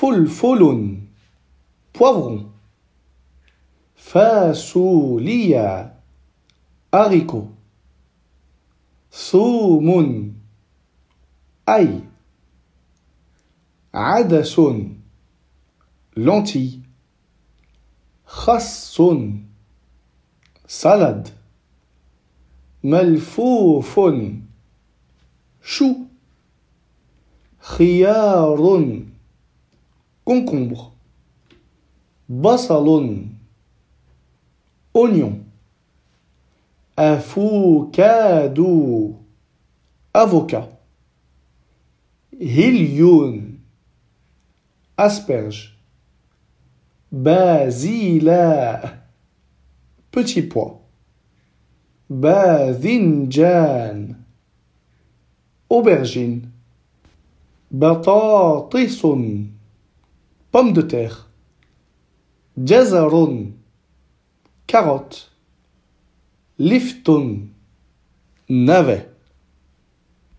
فلفل poivron فاصوليا haricot ثوم ail عدس lentilles خس salade ملفوف chou خيار concombre بصل oignon أفوكادو avocat هيليون asperge بازيلا petit pois باذنجان aubergine بطاطس pomme de terre جزر carotte لفت navet